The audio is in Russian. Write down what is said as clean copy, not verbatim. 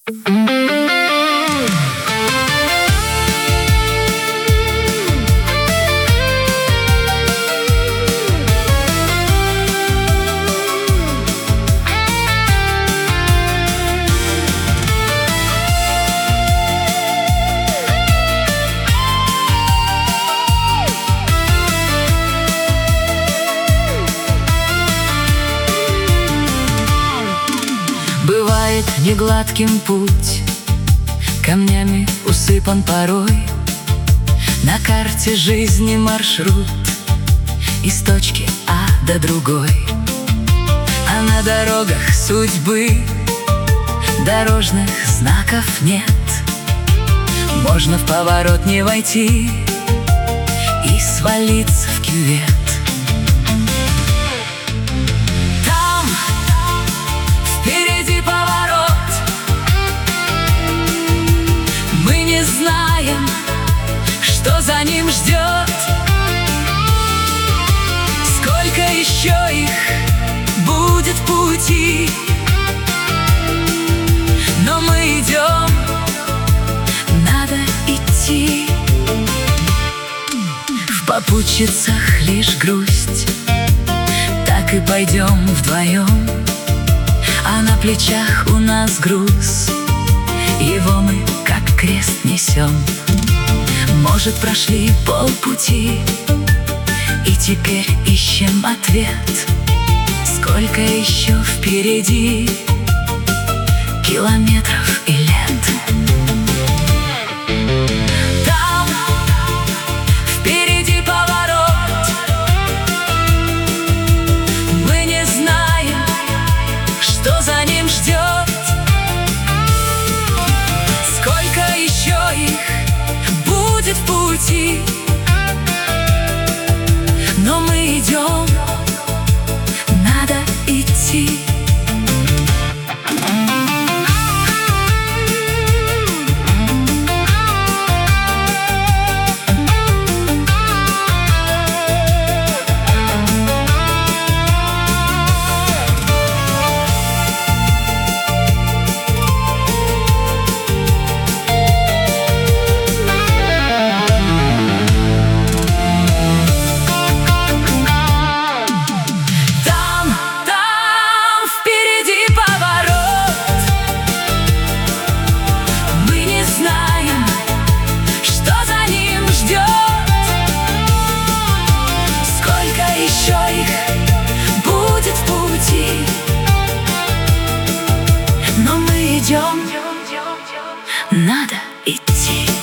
Бывает негладким путь, камнями усыпан порой. На карте жизни маршрут из точки А до другой. А на дорогах судьбы дорожных знаков нет. Можно в поворот не войти и свалиться в кювет. Впереди поворот, мы не знаем, что за ним ждет. Сколько еще их будет в пути, но мы идем, надо идти. В попутчицах лишь грусть, так и пойдем вдвоем. А на плечах у нас груз, его мы как крест несем. Может, прошли полпути, и теперь ищем ответ. Сколько еще впереди километров и лет. Там впереди поворот, мы не знаем, что за ним ждет. Сколько еще их будет в пути, но мы идем, надо идти. Еще их будет в пути, но мы идем, надо идти.